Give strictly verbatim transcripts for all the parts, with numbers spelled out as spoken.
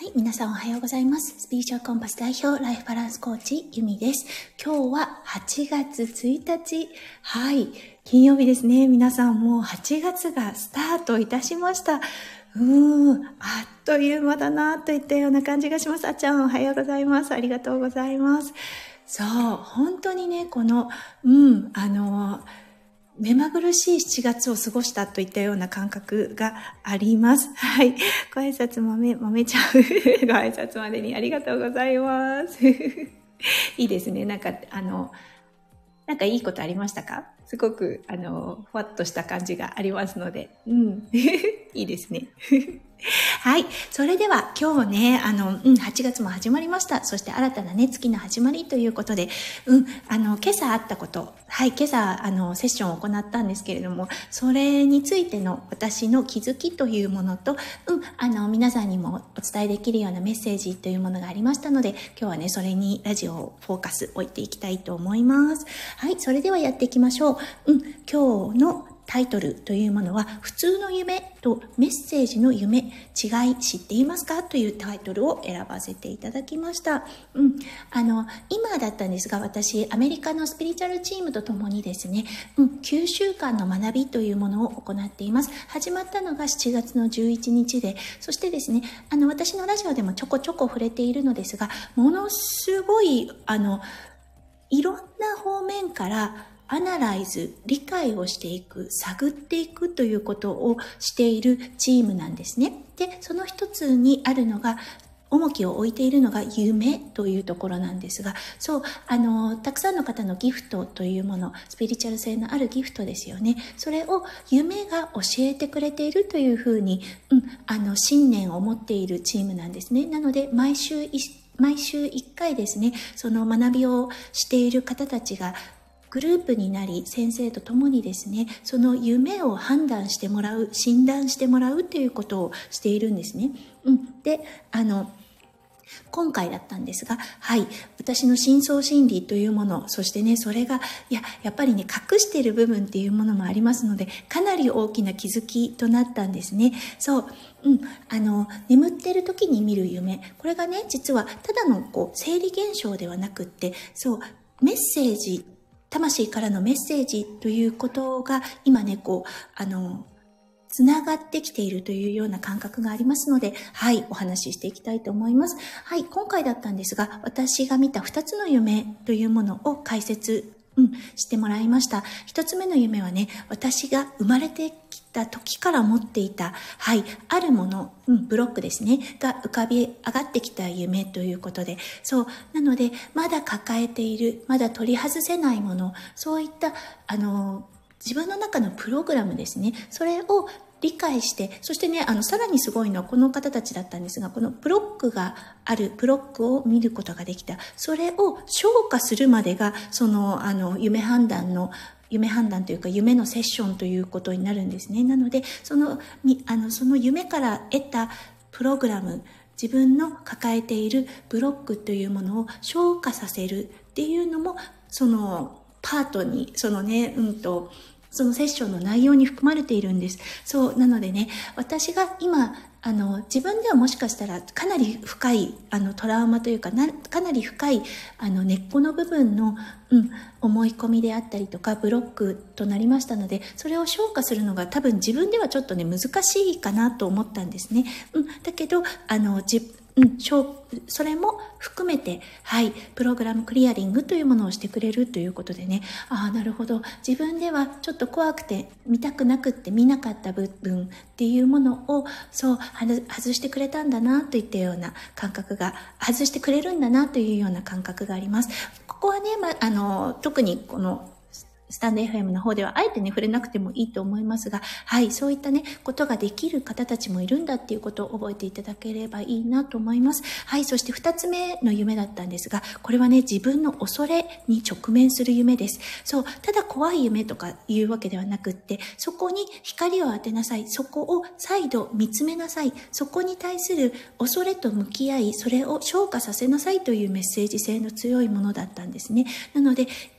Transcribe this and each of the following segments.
はい、皆さんおはようございます。スピリチュアルコンパス代表ライフバランスコーチゆみです。今日ははちがつついたち、はい、金曜日ですね。皆さんもうはちがつがスタートいたしました。うーん、あっという間だなといったような感じがします。あっちゃんおはようございます。ありがとうございます。そう、本当にね、この、うん、あの、目まぐるしいしちがつを過ごしたといったような感覚があります。はい。ご挨拶まめ、まめちゃう。ご挨拶までにありがとうございます。いいですね。なんか、あの、なんかいいことありましたか？すごく、あの、ふわっとした感じがありますので。うん。いいですね。はい。それでは今日ね、あの、うん、はちがつも始まりました。そして新たなね、月の始まりということで、うん、あの、今朝あったこと、はい、今朝、あの、セッションを行ったんですけれども、それについての私の気づきというものと、うん、あの、皆さんにもお伝えできるようなメッセージというものがありましたので、今日はね、それにラジオをフォーカス置いていきたいと思います。はい、それではやっていきましょう。うん、今日のタイトルというものは、普通の夢とメッセージの夢、違い知っていますかというタイトルを選ばせていただきました。うん。あの、今だったんですが、私、アメリカのスピリチュアルチームとともにですね、うん、きゅうしゅうかんの学びというものを行っています。始まったのがしちがつのじゅういちにちで、そしてですね、あの、私のラジオでもちょこちょこ触れているのですが、ものすごい、あの、いろんな方面から、アナライズ、理解をしていく、探っていくということをしているチームなんですね。で、その一つにあるのが、重きを置いているのが夢というところなんですが、そう、あの、たくさんの方のギフトというもの、スピリチュアル性のあるギフトですよね。それを夢が教えてくれているというふうに、うん、あの、信念を持っているチームなんですね。なので、毎週毎週いっかいですね、その学びをしている方たちがグループになり、先生と共にですね、その夢を判断してもらう、診断してもらうということをしているんですね。うん。で、あの、今回だったんですが、はい、私の深層心理というもの、そしてね、それが、いや、やっぱりね、隠している部分っていうものもありますので、かなり大きな気づきとなったんですね。そう、うん、あの、眠っている時に見る夢、これがね、実はただのこう生理現象ではなくって、そう、メッセージ、魂からのメッセージということが今ね、こう、あの、つながってきているというような感覚がありますので、はい、お話ししていきたいと思います。はい、今回だったんですが、私が見たふたつの夢というものを解説、うん、してもらいました。ひとつめの夢はね、私が生まれてきた時から持っていた、はい、あるもの、うん、ブロックですね、が浮かび上がってきた夢ということで、そう、なので、まだ抱えている、まだ取り外せないもの、そういった、あの、自分の中のプログラムですね。それを理解して、そしてね、あの、さらにすごいのはこの方たちだったんですが、このブロックがある、ブロックを見ることができた。それを消化するまでが、その、あの、夢判断の、夢判断というか夢のセッションということになるんですね。なので、その、あの、その夢から得たプログラム、自分の抱えているブロックというものを消化させるっていうのも、その、パートに、そのね、うんと、そのセッションの内容に含まれているんです。そう、なのでね、私が今、あの、自分ではもしかしたらかなり深い、あの、トラウマというか、なかなり深い、あの、根っこの部分の、うん、思い込みであったりとか、ブロックとなりましたので、それを消化するのが多分自分ではちょっとね、難しいかなと思ったんですね。うん、だけど、あの、自うん、それも含めて、はい、プログラムクリアリングというものをしてくれるということでね、ああ、なるほど。自分ではちょっと怖くて見たくなくって見なかった部分っていうものを、そう、外してくれたんだなといったような感覚が、外してくれるんだなというような感覚があります。ここはね、ま、あの、特にこの、スタンド エフエム の方ではあえてね触れなくてもいいと思いますが、はい、そういったねことができる方たちもいるんだっていうことを覚えていただければいいなと思います。はい、そしてふたつめの夢だったんですが、これはね自分の恐れに直面する夢です。そう、ただ怖い夢とかいうわけではなくって、そこに光を当てなさい、そこを再度見つめなさい、そこに対する恐れと向き合い、それを消化させなさいというメッセージ性の強いものだったんですね。なので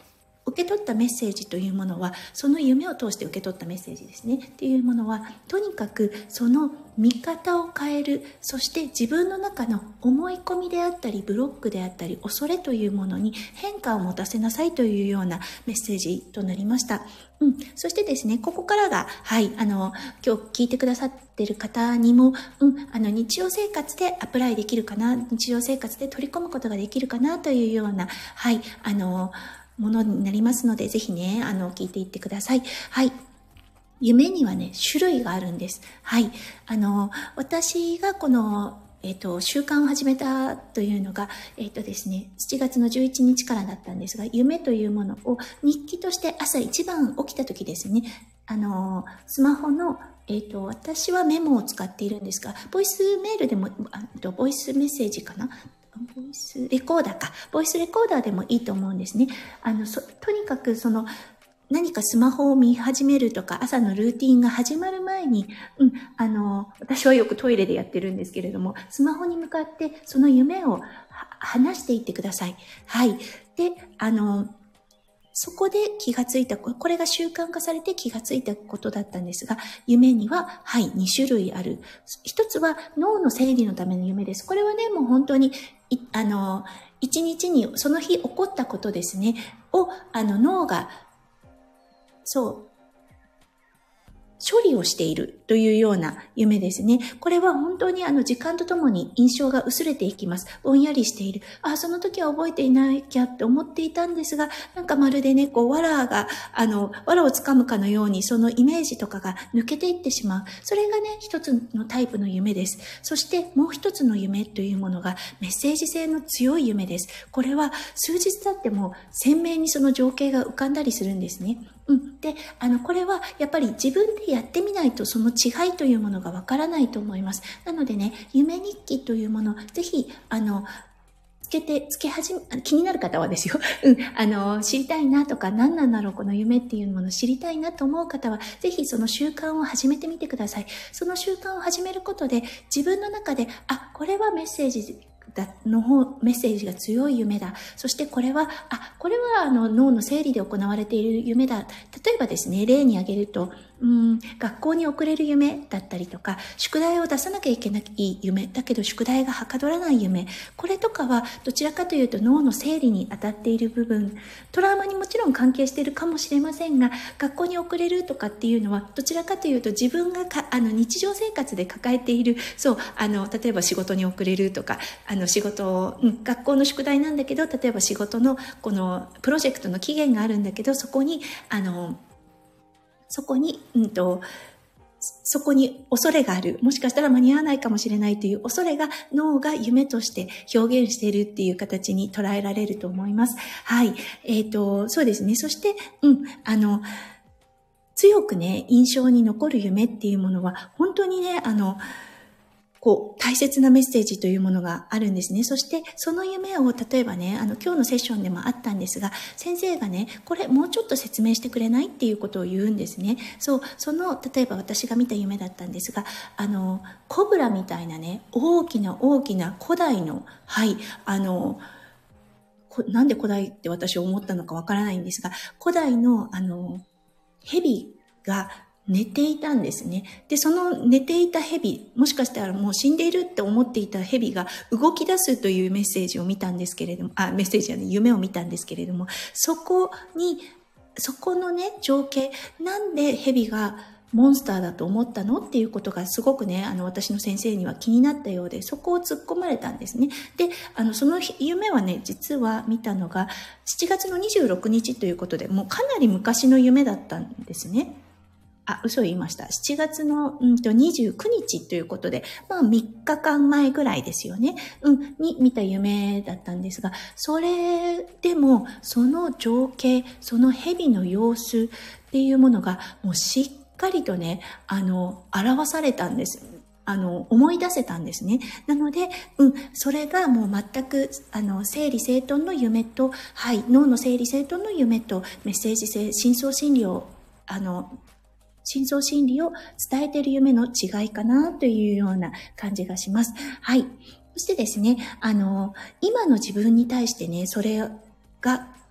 受け取ったメッセージというものは、その夢を通して受け取ったメッセージですねっていうものは、とにかくその見方を変える、そして自分の中の思い込みであったりブロックであったり恐れというものに変化を持たせなさいというようなメッセージとなりました。うん、そしてですね、ここからが、はい、あの、今日聞いてくださっている方にも、うん、あの、日常生活でアプライできるかな、日常生活で取り込むことができるかなというような、はい、あの、ものになりますので、ぜひね、あの、聞いていってください。はい。夢にはね、種類があるんです。はい。あの、私がこの、えっと、習慣を始めたというのが、えっとですね、しちがつのじゅういちにちからだったんですが、夢というものを日記として朝一番起きた時ですね、あの、スマホの、えっと、私はメモを使っているんですが、ボイスメールでも、あとボイスメッセージかな、ボイスレコーダーか。ボイスレコーダーでもいいと思うんですね。あの、そ、とにかくその、何かスマホを見始めるとか、朝のルーティンが始まる前に、うん、あの、私はよくトイレでやってるんですけれども、スマホに向かってその夢を話していってください。はい。で、あの、そこで気がついた、これが習慣化されて気がついたことだったんですが、夢には、はい、に種類ある。一つは脳の整理のための夢です。これはね、もう本当に、あの、一日にその日起こったことですね、を、あの、脳が、そう、処理をしているというような夢ですね。これは本当にあの時間とともに印象が薄れていきます。ぼんやりしている。あ、その時は覚えていなきゃって思っていたんですが、なんかまるでね、こう、藁が、あの、藁をつかむかのように、そのイメージとかが抜けていってしまう。それがね、一つのタイプの夢です。そしてもう一つの夢というものが、メッセージ性の強い夢です。これは数日経っても鮮明にその情景が浮かんだりするんですね。うん。で、あの、これはやっぱり自分でやってみないとその違いというものがわからないと思います。なのでね、夢日記というもの、ぜひ、あの、つけて、つけ始め、気になる方はですよ。うん。あの、知りたいなとか、何なんだろう、この夢っていうものを知りたいなと思う方は、ぜひその習慣を始めてみてください。その習慣を始めることで、自分の中で、あ、これはメッセージ、の方、メッセージが強い夢だ。そしてこれは、あ、これはあの脳の整理で行われている夢だ。例えばですね、例に挙げると、うん、学校に遅れる夢だったりとか、宿題を出さなきゃいけない夢、だけど宿題がはかどらない夢。これとかはどちらかというと脳の整理に当たっている部分、トラウマにもちろん関係しているかもしれませんが、学校に遅れるとかっていうのは、どちらかというと自分がかあの日常生活で抱えている、そう、あの、例えば仕事に遅れるとか、あの仕事を、うん、学校の宿題なんだけど、例えば仕事のこのプロジェクトの期限があるんだけど、そこに、あの、そこに、うんと、そこに恐れがある。もしかしたら間に合わないかもしれないという恐れが脳が夢として表現しているっていう形に捉えられると思います。はい。えっと、そうですね。そして、うん、あの、強くね、印象に残る夢っていうものは、本当にね、あの、こう、大切なメッセージというものがあるんですね。そして、その夢を、例えばね、あの、今日のセッションでもあったんですが、先生がね、これもうちょっと説明してくれないっていうことを言うんですね。そう、その、例えば私が見た夢だったんですが、あの、コブラみたいなね、大きな大きな古代の、はい、あの、なんで古代って私思ったのかわからないんですが、古代の、あの、蛇が、寝ていたんですね。で、その寝ていた蛇、もしかしたらもう死んでいるって思っていた蛇が動き出すというメッセージを見たんですけれども、あ、メッセージじゃない、夢を見たんですけれども、そこに、そこのね、情景、なんで蛇がモンスターだと思ったのっていうことがすごくね、あの、私の先生には気になったようで、そこを突っ込まれたんですね。で、あの、その夢はね、実は見たのがしちがつのにじゅうろくにちということで、もうかなり昔の夢だったんですね。あ、嘘を言いました。しちがつの、うん、とにじゅうくにちということで、まあみっかかんまえぐらいですよね。うん、に見た夢だったんですが、それでもその情景、その蛇の様子っていうものがもうしっかりとね、あの、表されたんです。あの、思い出せたんですね。なので、うん、それがもう全く、あの、整理整頓の夢と、はい、脳の整理整頓の夢と、メッセージ性、深層心理を、あの、深層心理を伝えている夢の違いかなというような感じがします。はい。そしてですね、あの、今の自分に対してね、それが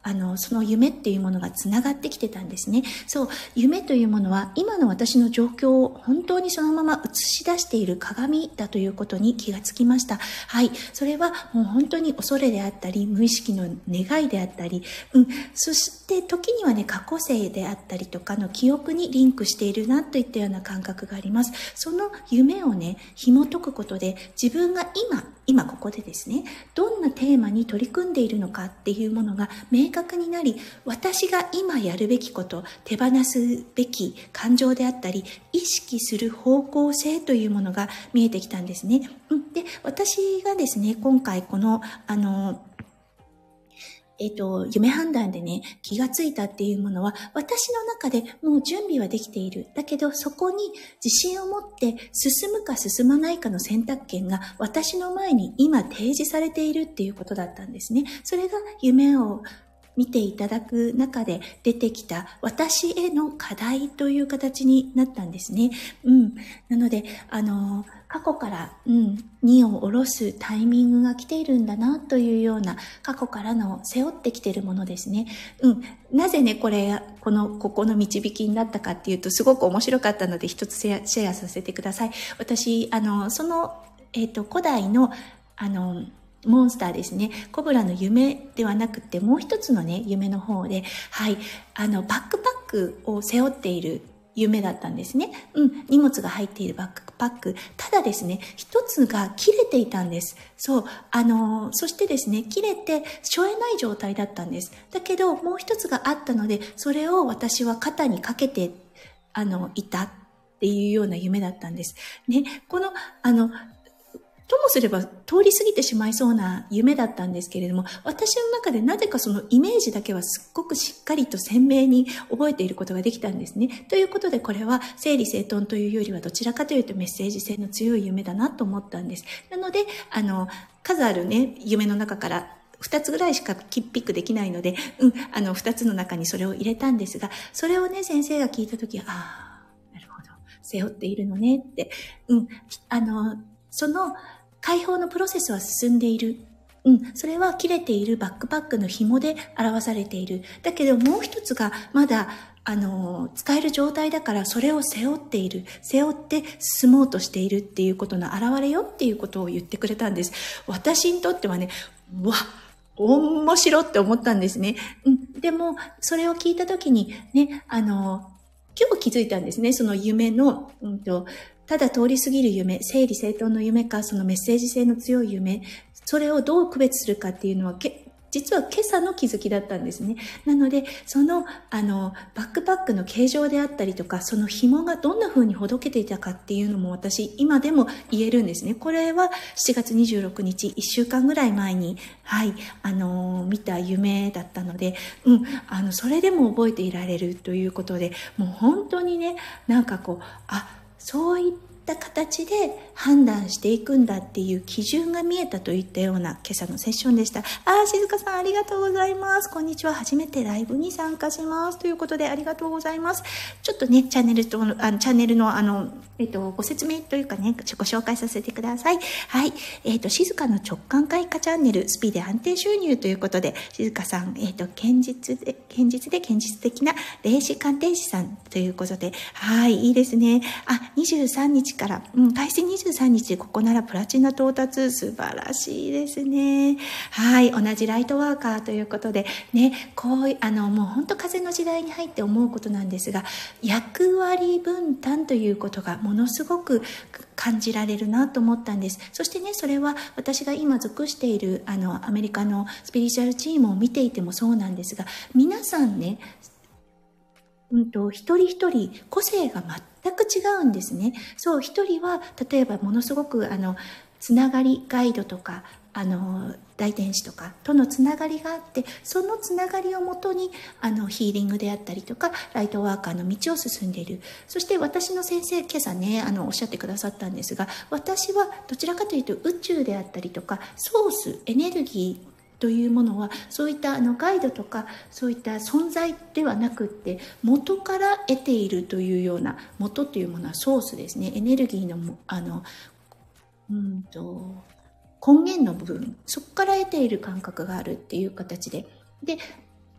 あの、その夢っていうものがつながってきてたんですね。そう、夢というものは今の私の状況を本当にそのまま映し出している鏡だということに気がつきました。はい、それはもう本当に恐れであったり、無意識の願いであったり、うん、そして時にはね、過去性であったりとかの記憶にリンクしているなといったような感覚があります。その夢をね、紐解くことで自分が今、今ここでですね、どんなテーマに取り組んでいるのかっていうものが明確になり、私が今やるべきこと、手放すべき感情であったり、意識する方向性というものが見えてきたんですね。うん、で、私がですね、今回この、あの、えっと、夢判断でね、気がついたっていうものは、私の中でもう準備はできている。だけど、そこに自信を持って進むか進まないかの選択権が私の前に今提示されているっていうことだったんですね。それが夢を見ていただく中で出てきた私への課題という形になったんですね。うん。なので、あの、過去から、うん、荷を下ろすタイミングが来ているんだなというような過去からの背負ってきているものですね。うん。なぜね、これ、この、ここの導きになったかっていうと、すごく面白かったので一つシェア、シェアさせてください。私、あの、その、えっと、古代の、あの、モンスターですね。コブラの夢ではなくて、もう一つのね、夢の方で、はい、あの、バックパックを背負っている夢だったんですね。うん、荷物が入っているバックパック。ただですね、一つが切れていたんです。そう、あの、そしてですね、切れて、背負えない状態だったんです。だけど、もう一つがあったので、それを私は肩にかけて、あの、いたっていうような夢だったんです。ね、この、あの、ともすれば通り過ぎてしまいそうな夢だったんですけれども、私の中でなぜかそのイメージだけはすっごくしっかりと鮮明に覚えていることができたんですね。ということでこれは整理整頓というよりはどちらかというとメッセージ性の強い夢だなと思ったんです。なので、あの、数あるね、夢の中から二つぐらいしかピックできないので、うん、あの、二つの中にそれを入れたんですが、それをね、先生が聞いたときは、ああ、なるほど、背負っているのねって、うん、あの、その、解放のプロセスは進んでいる。うん。それは切れているバックパックの紐で表されている。だけどもう一つがまだ、あの、使える状態だからそれを背負っている。背負って進もうとしているっていうことの表れよっていうことを言ってくれたんです。私にとってはね、うわ、面白って思ったんですね。うん。でも、それを聞いたときにね、あの、今日気づいたんですね。その夢の、うんと、ただ通り過ぎる夢、整理整頓の夢か、そのメッセージ性の強い夢、それをどう区別するかっていうのは、実は今朝の気づきだったんですね。なので、その、あの、バックパックの形状であったりとか、その紐がどんな風にほどけていたかっていうのも私、今でも言えるんですね。これはしちがつにじゅうろくにち、いっしゅうかんぐらい前に、はい、あの、見た夢だったので、うん、あの、それでも覚えていられるということで、もう本当にね、なんかこう、あ、そういった形で判断していくんだっていう基準が見えたといったような今朝のセッションでした。あー、静香さんありがとうございます。こんにちは。初めてライブに参加します。ということでありがとうございます。ちょっとね、チャンネルと、あの、チャンネルのあの、えっと、ご説明というかね、ご紹介させてください。はい。えっと、静香の直感開花チャンネル、スピーで安定収入ということで、静香さん、えっと、堅実で、堅実で堅実的な霊視鑑定士さんということで、はい、いいですね。あ、にじゅうさんにちから、うん、開始にじゅうさんにちでここならプラチナ到達、素晴らしいですね。はい、同じライトワーカーということで、ね、こう、あの、もう本当風の時代に入って思うことなんですが、役割分担ということがものすごく感じられるなと思ったんです。そしてね、それは私が今属している、あの、アメリカのスピリチュアルチームを見ていてもそうなんですが、皆さんね、うんと、一人一人個性が全く違うんですね。そう、一人は例えばものすごくあのつながりガイドとかあの大天使とかとのつながりがあって、そのつながりをもとにあのヒーリングであったりとかライトワーカーの道を進んでいる。そして私の先生、今朝ねあのおっしゃってくださったんですが、私はどちらかというと宇宙であったりとかソース、エネルギーというものはそういったあのガイドとかそういった存在ではなくって、元から得ているというような、元というものはソースですね、エネルギーのあのうんと根源の部分、そこから得ている感覚があるっていう形で、で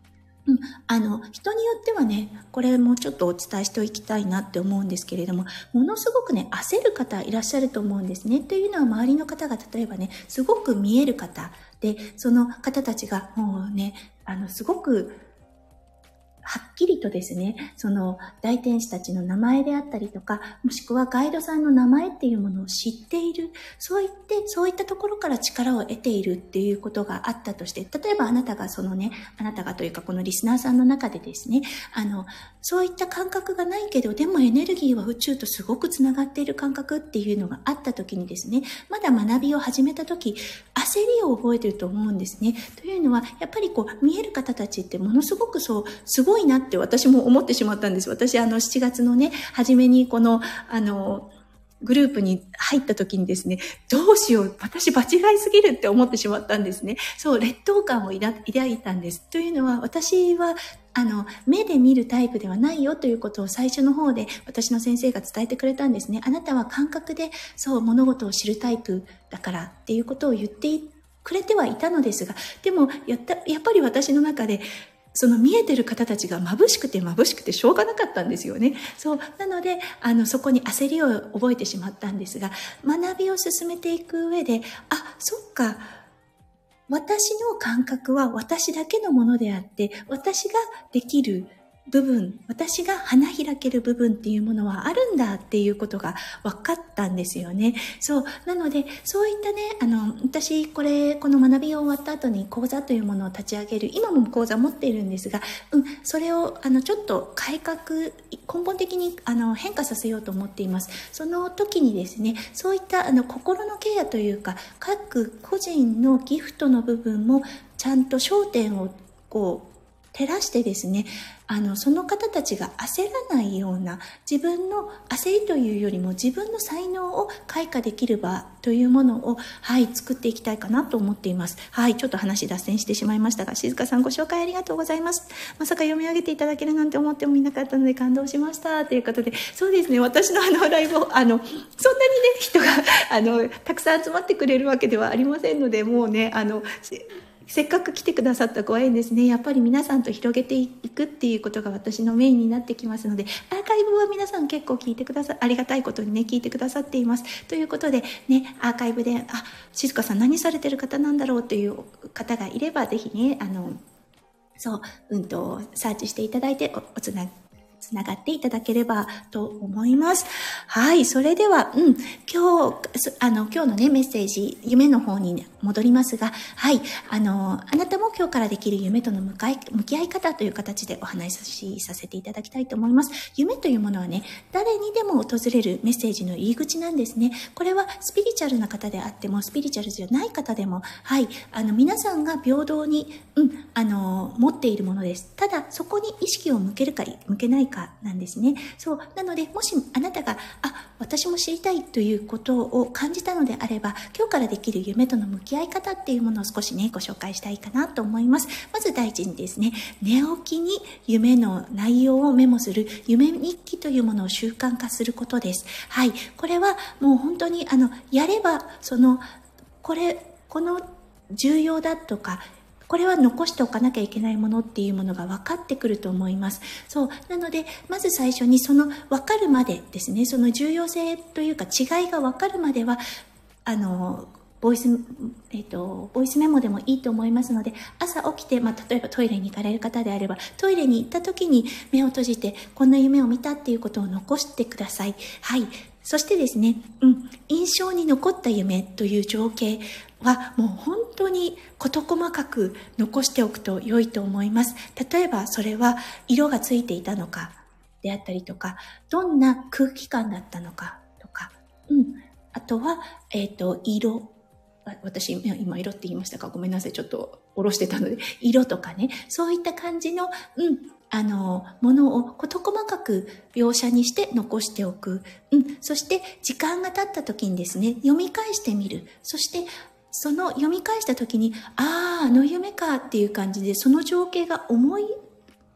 うん、あの、人によってはね、これもちょっとお伝えしておきたいなって思うんですけれども、ものすごくね、焦る方いらっしゃると思うんですね。というのは、周りの方が例えばね、すごく見える方で、その方たちがもうね、あの、すごく、はっきりとですね、その大天使たちの名前であったりとか、もしくはガイドさんの名前っていうものを知っている、そういって、そういったところから力を得ているっていうことがあったとして、例えばあなたがそのね、あなたがというかこのリスナーさんの中でですね、あの、そういった感覚がないけど、でもエネルギーは宇宙とすごくつながっている感覚っていうのがあった時にですね、まだ学びを始めた時、焦りを覚えていると思うんですね。というのは、やっぱりこう、見える方たちってものすごくそう、すごいなって私も思ってしまったんです。私、あの、しちがつのね、初めにこの、あの、グループに入った時にですね、どうしよう、私場違いすぎるって思ってしまったんですね。そう、劣等感を抱いたんです。というのは、私は、あの、目で見るタイプではないよということを最初の方で私の先生が伝えてくれたんですね。あなたは感覚で、そう、物事を知るタイプだからっていうことを言ってくれてはいたのですが、でも、やった、やっぱり私の中で、その見えてる方たちが眩しくて眩しくてしょうがなかったんですよね。そう。なので、あの、そこに焦りを覚えてしまったんですが、学びを進めていく上で、あ、そっか、私の感覚は私だけのものであって、私ができる部分、私が花開ける部分っていうものはあるんだっていうことが分かったんですよね。そう。なので、そういったね、あの、私、これ、この学びを終わった後に講座というものを立ち上げる、今も講座持っているんですが、うん、それを、あの、ちょっと改革、根本的に、あの、変化させようと思っています。その時にですね、そういった、あの、心のケアというか、各個人のギフトの部分も、ちゃんと焦点を、こう、照らしてですね、あの、その方たちが焦らないような、自分の焦りというよりも自分の才能を開花できる場というものを、はい、作っていきたいかなと思っています。はい、ちょっと話脱線してしまいましたが、静香さんご紹介ありがとうございます。まさか読み上げていただけるなんて思ってもいなかったので感動しました。ということで、そうですね、私のあのライブを、あの、そんなにね、人が、あの、たくさん集まってくれるわけではありませんので、もうね、あの、せっかく来てくださったご縁ですね。やっぱり皆さんと広げていくっていうことが私のメインになってきますので、アーカイブは皆さん結構聞いてくださ、ありがたいことにね、聞いてくださっています。ということで、ね、アーカイブで、あ、静香さん何されてる方なんだろうという方がいれば、ぜひね、あの、そう、うんと、サーチしていただいてお、おつなつながっていただければと思います。はい。それでは、うん、今日、あの、今日のね、メッセージ、夢の方に戻りますが、はい。あの、あなたも今日からできる夢との向かい、向き合い方という形でお話しさせていただきたいと思います。夢というものはね、誰にでも訪れるメッセージの入り口なんですね。これはスピリチュアルな方であっても、スピリチュアルじゃない方でも、はい。あの、皆さんが平等に、うん、あの、持っているものです。ただ、そこに意識を向けるか、向けないか、なんですね。そう。なので、もしあなたが、あ、私も知りたいということを感じたのであれば、今日からできる夢との向き合い方っていうものを少しね、ご紹介したいかなと思います。まず第一にですね、寝起きに夢の内容をメモする夢日記というものを習慣化することです。はい。これはもう本当に、あの、やれば、その、これ、この重要だとか、これは残しておかなきゃいけないものっていうものが分かってくると思います。そう。なので、まず最初にその分かるまでですね、その重要性というか違いが分かるまでは、あの、ボイス、えっと、ボイスメモでもいいと思いますので、朝起きて、まあ、例えばトイレに行かれる方であれば、トイレに行った時に目を閉じて、こんな夢を見たっていうことを残してください。はい。そしてですね、うん、印象に残った夢という情景はもう本当に事細かく残しておくと良いと思います。例えばそれは色がついていたのかであったりとか、どんな空気感だったのかとか、うん、あとは、えっと、色。私、今色って言いましたか？ごめんなさい。ちょっと下ろしてたので。色とかね。そういった感じの、うん、あの、ものを事細かく描写にして残しておく。うん。そして、時間が経った時にですね、読み返してみる。そして、その読み返した時に、ああ、あの夢かっていう感じで、その情景が思い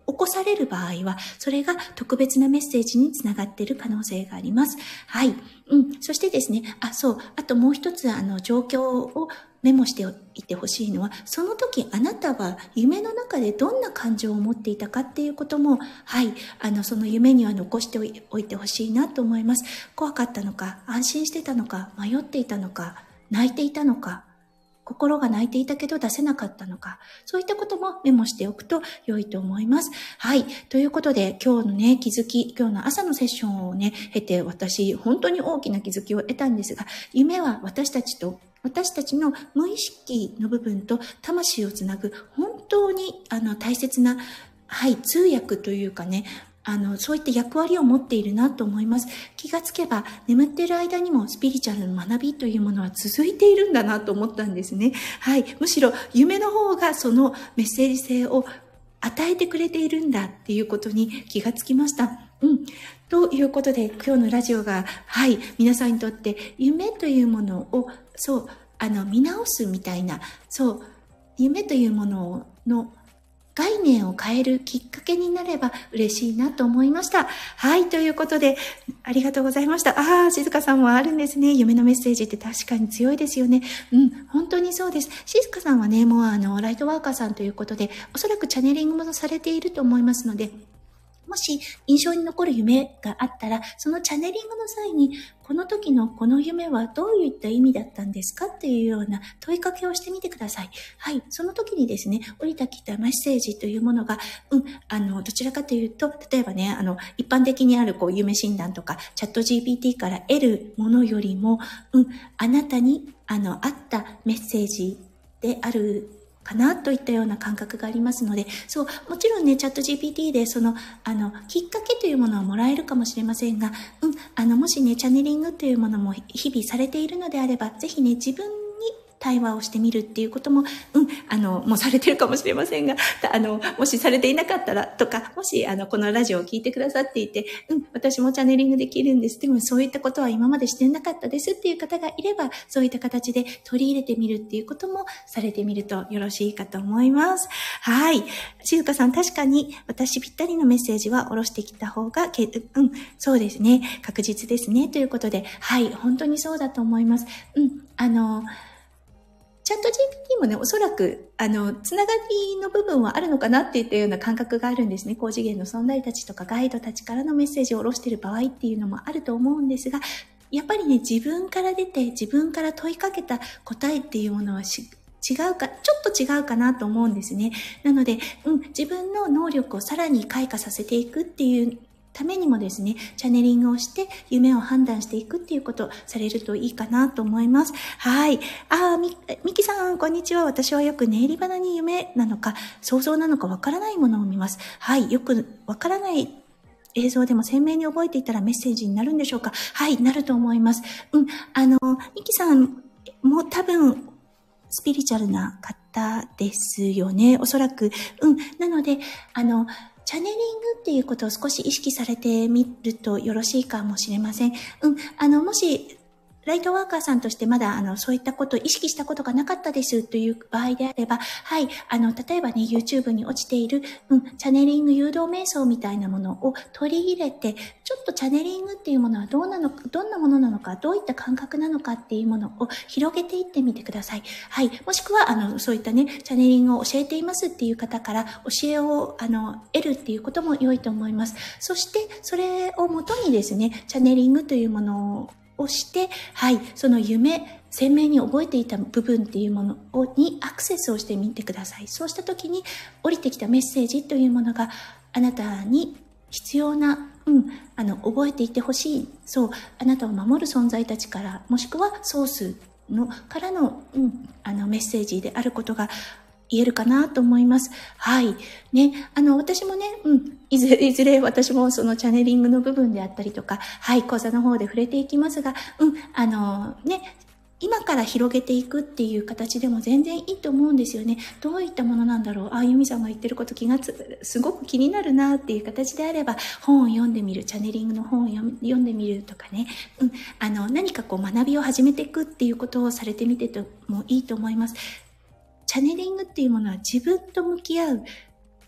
起こされる場合は、それが特別なメッセージにつながっている可能性があります。はい。うん。そしてですね、あ、そう。あともう一つ、あの、状況をメモしていてほしいのは、その時あなたは夢の中でどんな感情を持っていたかっていうことも、はい。あの、その夢には残しておいてほしいなと思います。怖かったのか、安心してたのか、迷っていたのか、泣いていたのか、心が泣いていたけど出せなかったのか、そういったこともメモしておくと良いと思います。はい。ということで、今日のね、気づき、今日の朝のセッションをね、経て、私、本当に大きな気づきを得たんですが、夢は私たちと、私たちの無意識の部分と魂をつなぐ、本当に、あの、大切な、はい、通訳というかね、あの、そういった役割を持っているなと思います。気がつけば、眠っている間にもスピリチュアルの学びというものは続いているんだなと思ったんですね。はい。むしろ、夢の方がそのメッセージ性を与えてくれているんだっていうことに気がつきました。うん。ということで、今日のラジオが、はい、皆さんにとって夢というものを、そう、あの、見直すみたいな、そう、夢というものの、概念を変えるきっかけになれば嬉しいなと思いました。はい、ということで、ありがとうございました。ああ、静香さんもあるんですね。夢のメッセージって確かに強いですよね。うん、本当にそうです。静香さんはね、もうあの、ライトワーカーさんということで、おそらくチャネリングもされていると思いますので、もし印象に残る夢があったら、そのチャネリングの際に、この時のこの夢はどういった意味だったんですかっていうような問いかけをしてみてください。はい。その時にですね、降りてきたメッセージというものが、うん、あの、どちらかというと、例えばね、あの、一般的にあるこう、夢診断とか、チャット ジーピーティー から得るものよりも、うん、あなたに、あの、あったメッセージである、かなといったような感覚がありますので、そう、もちろんね、チャット ジーピーティー でその、あの、きっかけというものはもらえるかもしれませんが、うん、あの、もしね、チャネリングというものも日々されているのであれば、ぜひね、自分に対話をしてみるっていうことも、うん、あの、もうされてるかもしれませんが、あの、もしされていなかったらとか、もし、あの、このラジオを聞いてくださっていて、うん、私もチャネリングできるんです。でも、そういったことは今までしてなかったですっていう方がいれば、そういった形で取り入れてみるっていうこともされてみるとよろしいかと思います。はい。静香さん、確かに私ぴったりのメッセージは下ろしてきた方が、けうん、そうですね。確実ですね。ということで、はい、本当にそうだと思います。うん、あの、チャット ジーピーティー もね、おそらく、あの、つながりの部分はあるのかなっていったような感覚があるんですね。高次元の存在たちとかガイドたちからのメッセージを下ろしている場合っていうのもあると思うんですが、やっぱりね、自分から出て、自分から問いかけた答えっていうものはし違うか、ちょっと違うかなと思うんですね。なので、うん、自分の能力をさらに開花させていくっていうためにもですね、チャネリングをして夢を判断していくっていうことをされるといいかなと思います。はい。あー、み、みきさん、こんにちは。私はよく寝入り花に夢なのか、想像なのかわからないものを見ます。はい。よくわからない映像でも鮮明に覚えていたらメッセージになるんでしょうか？はい、なると思います。うん。あの、みきさんも多分、スピリチュアルな方ですよね。おそらく。うん。なので、あの、チャネリングっていうことを少し意識されてみるとよろしいかもしれません。うん。あの、もし、ライトワーカーさんとしてまだ、あの、そういったことを意識したことがなかったですという場合であれば、はい、あの、例えばね、YouTube に落ちている、うん、チャネリング誘導瞑想みたいなものを取り入れて、ちょっとチャネリングっていうものはどうなのか、どんなものなのか、どういった感覚なのかっていうものを広げていってみてください。はい、もしくは、あの、そういったね、チャネリングを教えていますっていう方から教えを、あの、得るっていうことも良いと思います。そして、それをもとにですね、チャネリングというものををして、はい、その夢、鮮明に覚えていた部分っていうものをにアクセスをしてみてください。そうしたときに降りてきたメッセージというものがあなたに必要な、うん、あの、覚えていてほしい、そう、あなたを守る存在たちから、もしくはソースのからの、うん、あのメッセージであることが言えるかなと思います。はい。ね。あの、私もね、うん。いずれ、いずれ私もそのチャネリングの部分であったりとか、はい、講座の方で触れていきますが、うん。あの、ね、今から広げていくっていう形でも全然いいと思うんですよね。どういったものなんだろう。あ、ゆみさんが言ってること気がつ、すごく気になるなっていう形であれば、本を読んでみる、チャネリングの本を読読んでみるとかね。うん。あの、何かこう学びを始めていくっていうことをされてみてもいいと思います。チャネリングっていうものは自分と向き合う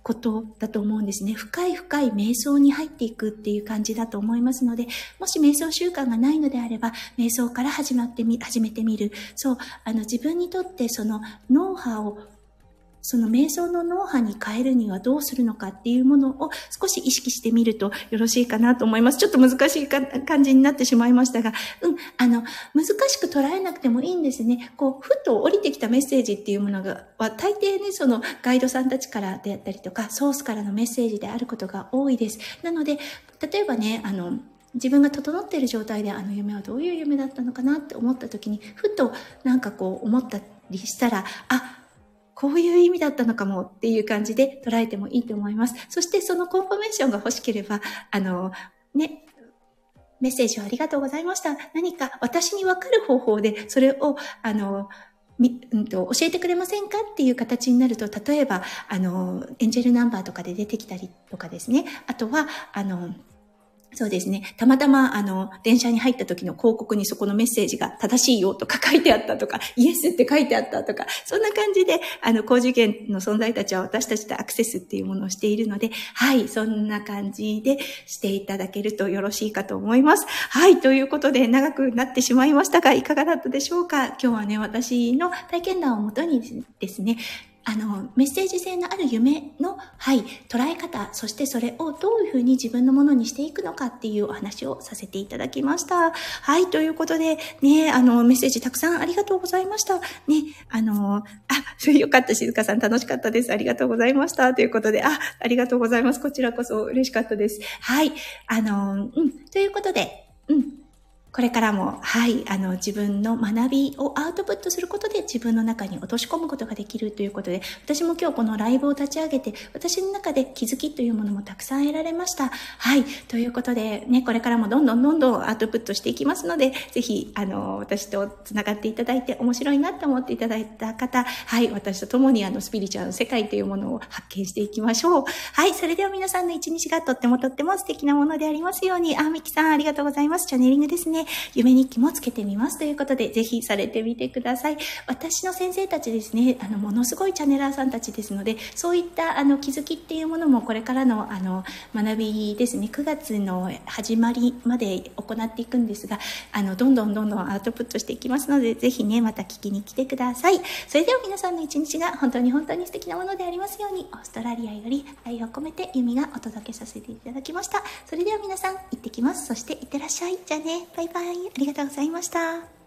ことだと思うんですね。深い深い瞑想に入っていくっていう感じだと思いますので、もし瞑想習慣がないのであれば、瞑想から始まってみ、始めてみる。そう、あの自分にとってその脳波をその瞑想の脳波に変えるにはどうするのかっていうものを少し意識してみるとよろしいかなと思います。ちょっと難しいか感じになってしまいましたが、うん、あの、難しく捉えなくてもいいんですね。こう、ふと降りてきたメッセージっていうものが、は大抵ね、そのガイドさんたちからであったりとか、ソースからのメッセージであることが多いです。なので、例えばね、あの、自分が整っている状態であの夢はどういう夢だったのかなって思った時に、ふとなんかこう思ったりしたら、あ、こういう意味だったのかもっていう感じで捉えてもいいと思います。そしてそのコンフォメーションが欲しければ、あの、ね、メッセージをありがとうございました。何か私にわかる方法でそれを、あの、み、うんと、教えてくれませんかっていう形になると、例えば、あの、エンジェルナンバーとかで出てきたりとかですね。あとは、あの、そうですね。たまたま、あの、電車に入った時の広告にそこのメッセージが正しいよとか書いてあったとか、イエスって書いてあったとか、そんな感じで、あの、高次元の存在たちは私たちとアクセスっていうものをしているので、はい、そんな感じでしていただけるとよろしいかと思います。はい、ということで長くなってしまいましたが、いかがだったでしょうか。今日はね、私の体験談をもとにですね、あの、メッセージ性のある夢の、はい、捉え方、そしてそれをどういうふうに自分のものにしていくのかっていうお話をさせていただきました。はい、ということで、ね、あの、メッセージたくさんありがとうございました。ね、あの、あ、よかった、静香さん楽しかったです。ありがとうございました。ということで、あ、ありがとうございます。こちらこそ嬉しかったです。はい、あの、うん、ということで、うん。これからも、はい、あの、自分の学びをアウトプットすることで自分の中に落とし込むことができるということで、私も今日このライブを立ち上げて、私の中で気づきというものもたくさん得られました。はい、ということで、ね、これからもどんどんどんどんアウトプットしていきますので、ぜひ、あの、私とつながっていただいて面白いなと思っていただいた方、はい、私と共にあの、スピリチュアルの世界というものを発見していきましょう。はい、それでは皆さんの一日がとってもとっても素敵なものでありますように、あ、みきさんありがとうございます。チャネリングですね。夢日記もつけてみますということで、ぜひされてみてください。私の先生たちですね、あの、ものすごいチャネラーさんたちですので、そういったあの気づきっていうものもこれからのあの学びですね、くがつの始まりまで行っていくんですが、あの、どんどんどんどんアウトプットしていきますので、ぜひね、また聞きに来てください。それでは皆さんの一日が本当に本当に素敵なものでありますように、オーストラリアより愛を込めてユミがお届けさせていただきました。それでは皆さん、行ってきます。そして行ってらっしゃい。じゃあね、バイバイ。ありがとうございました。